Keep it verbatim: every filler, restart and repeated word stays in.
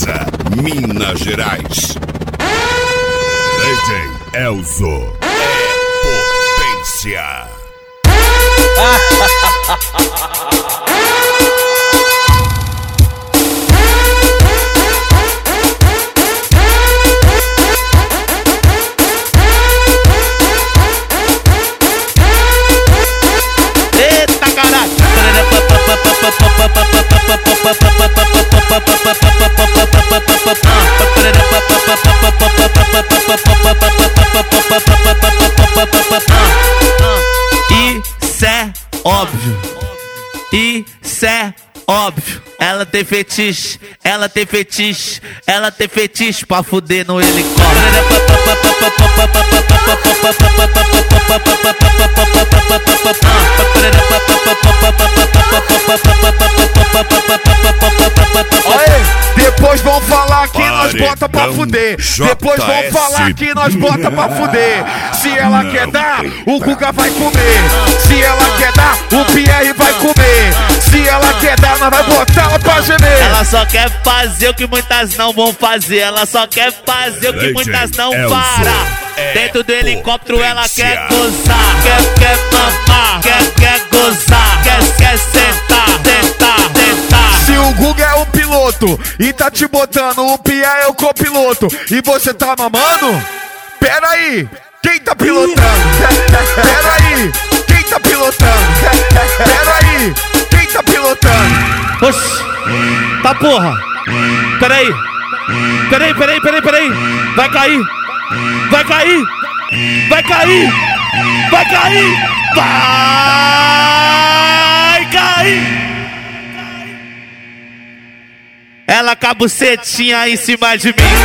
Fortaleza, Minas Gerais. D J Elzo é potência. Eita caralho! Isso é óbvio. Isso é óbvio. Ela tem fetiche, ela tem fetiche, ela tem fetiche pra fuder no helicóptero. Depois vão falar que nós bota pra fuder. Depois vão falar que nós bota pra fuder. Se ela quer dar, o Guga vai comer. Se ela quer dar, o Pierre vai comer. Se ela quer dar, nós vai botar ela pra gemer. Ela só quer fazer o que muitas não vão fazer. Ela só quer fazer o que muitas não param. Dentro do helicóptero ela quer gozar, quer, quer mamar, quer, quer gozar, quer, quer sentar, tentar, tentar. Se o Guga é o piloto e tá te botando, o Pia é o copiloto e você tá mamando? Pera aí, quem tá pilotando? Pera aí, quem tá pilotando? Pera aí, quem tá pilotando? Oxi, tá porra. Pera aí, pera aí, pera aí, pera aí, pera aí. Vai cair, vai cair, vai cair, vai cair, vai cair. Ela com a bucetinha em cima de mim.